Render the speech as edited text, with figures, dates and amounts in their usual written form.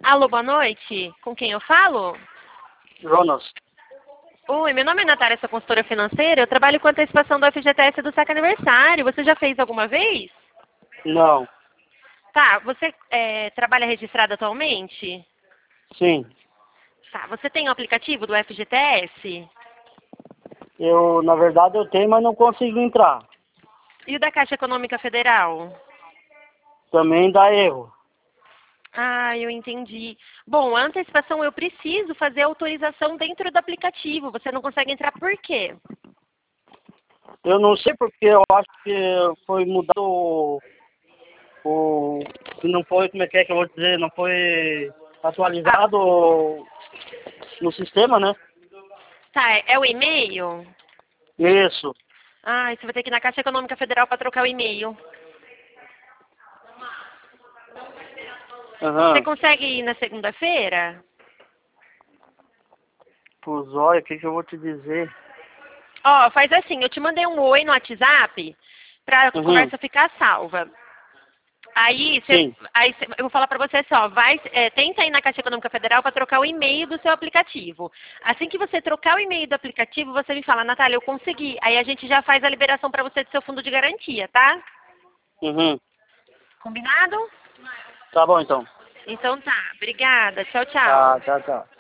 Alô, boa noite. Com quem eu falo? Jonas. Oi, meu nome é Natália, sou consultora financeira. Eu trabalho com antecipação do FGTS do saque aniversário. Você já fez alguma vez? Não. Tá, você trabalha registrado atualmente? Sim. Tá, você tem o aplicativo do FGTS? Na verdade, eu tenho, mas não consigo entrar. E o da Caixa Econômica Federal? Também dá erro. Ah, eu entendi. Bom, a antecipação eu preciso fazer autorização dentro do aplicativo. Você não consegue entrar por quê? Eu não sei porque eu acho que foi mudado que não foi, como é que eu vou dizer, não foi Ah, atualizado no sistema, né? tá, é o e-mail? Isso. Ah, você vai ter que ir na Caixa Econômica Federal para trocar o e-mail. Você Aham. consegue ir na segunda-feira? Pois olha, o que eu vou te dizer? Ó, faz assim, eu te mandei um oi no WhatsApp para a Uhum. conversa ficar salva. Sim. Eu vou falar para você só, tenta ir na Caixa Econômica Federal para trocar o e-mail do seu aplicativo. Assim que você trocar o e-mail do aplicativo, você me fala, Natália, eu consegui. Aí a gente já faz a liberação para você do seu fundo de garantia, tá? Uhum. Combinado? Tá bom, então. Então tá, obrigada. Tchau, tchau. Tá, tchau, tchau.